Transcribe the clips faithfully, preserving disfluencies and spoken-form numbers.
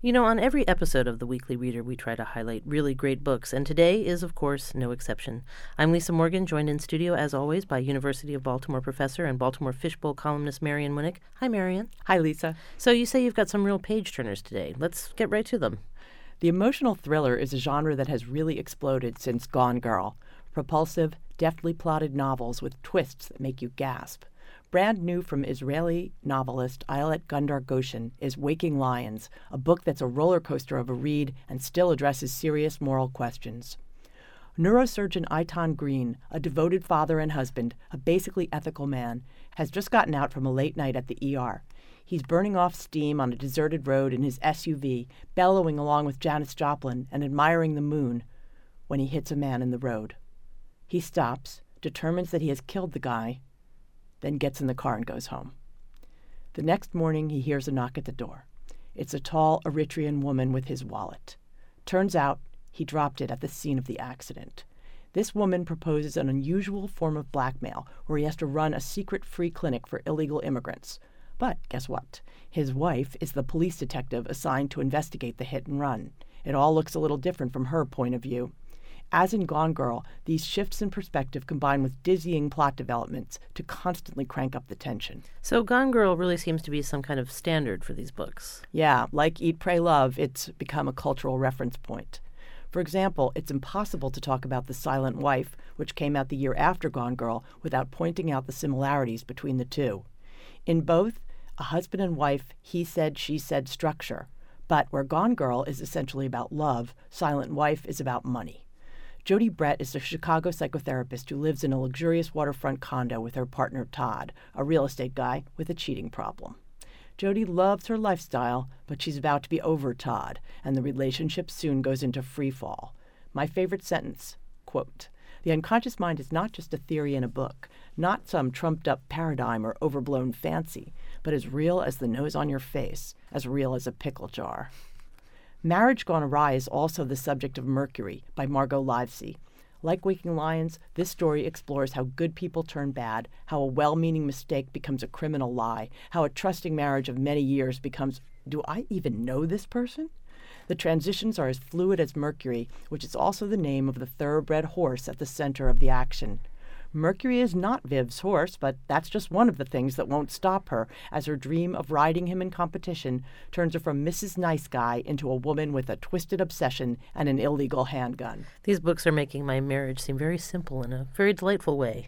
You know, on every episode of The Weekly Reader, we try to highlight really great books, and today is, of course, no exception. I'm Lisa Morgan, joined in studio, as always, by University of Baltimore professor and Baltimore Fishbowl columnist Marian Winnick. Hi, Marian. Hi, Lisa. So you say you've got some real page-turners today. Let's get right to them. The emotional thriller is a genre that has really exploded since Gone Girl. Propulsive, deftly plotted novels with twists that make you gasp. Brand new from Israeli novelist Ayelet Gundar Goshen is Waking Lions, a book that's a roller coaster of a read and still addresses serious moral questions. Neurosurgeon Eitan Green, a devoted father and husband, a basically ethical man, has just gotten out from a late night at the E R. He's burning off steam on a deserted road in his S U V, bellowing along with Janis Joplin and admiring the moon, when he hits a man in the road. He stops, determines that he has killed the guy, then gets in the car and goes home. The next morning, he hears a knock at the door. It's a tall Eritrean woman with his wallet. Turns out, he dropped it at the scene of the accident. This woman proposes an unusual form of blackmail where he has to run a secret free clinic for illegal immigrants. But guess what? His wife is the police detective assigned to investigate the hit and run. It all looks a little different from her point of view. As in Gone Girl, these shifts in perspective combine with dizzying plot developments to constantly crank up the tension. So Gone Girl really seems to be some kind of standard for these books. Yeah, like Eat, Pray, Love, it's become a cultural reference point. For example, it's impossible to talk about The Silent Wife, which came out the year after Gone Girl, without pointing out the similarities between the two. In both, a husband and wife he said, she said structure. But where Gone Girl is essentially about love, Silent Wife is about money. Jody Brett is a Chicago psychotherapist who lives in a luxurious waterfront condo with her partner Todd, a real estate guy with a cheating problem. Jody loves her lifestyle, but she's about to be over Todd, and the relationship soon goes into free fall. My favorite sentence, quote, "The unconscious mind is not just a theory in a book, not some trumped-up paradigm or overblown fancy, but as real as the nose on your face, as real as a pickle jar." Marriage Gone Awry is also the subject of Mercury by Margot Livesey. Like Waking Lions, this story explores how good people turn bad, how a well-meaning mistake becomes a criminal lie, how a trusting marriage of many years becomes, do I even know this person? The transitions are as fluid as Mercury, which is also the name of the thoroughbred horse at the center of the action. Mercury is not Viv's horse, but that's just one of the things that won't stop her, as her dream of riding him in competition turns her from Missus Nice Guy into a woman with a twisted obsession and an illegal handgun. These books are making my marriage seem very simple in a very delightful way.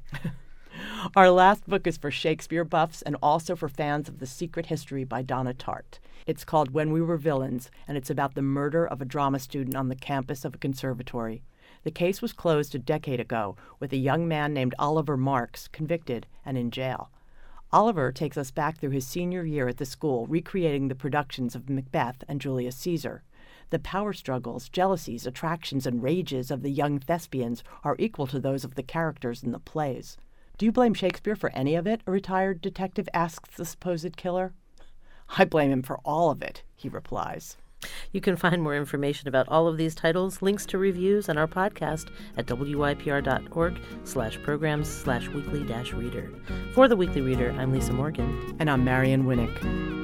Our last book is for Shakespeare buffs and also for fans of The Secret History by Donna Tartt. It's called When We Were Villains, and it's about the murder of a drama student on the campus of a conservatory. The case was closed a decade ago, with a young man named Oliver Marks convicted and in jail. Oliver takes us back through his senior year at the school, recreating the productions of Macbeth and Julius Caesar. The power struggles, jealousies, attractions, and rages of the young thespians are equal to those of the characters in the plays. "Do you blame Shakespeare for any of it?" a retired detective asks the supposed killer. "I blame him for all of it," he replies. You can find more information about all of these titles, links to reviews, and our podcast at wypr.org slash programs slash weekly dash reader. For The Weekly Reader, I'm Lisa Morgan. And I'm Marian Winnick.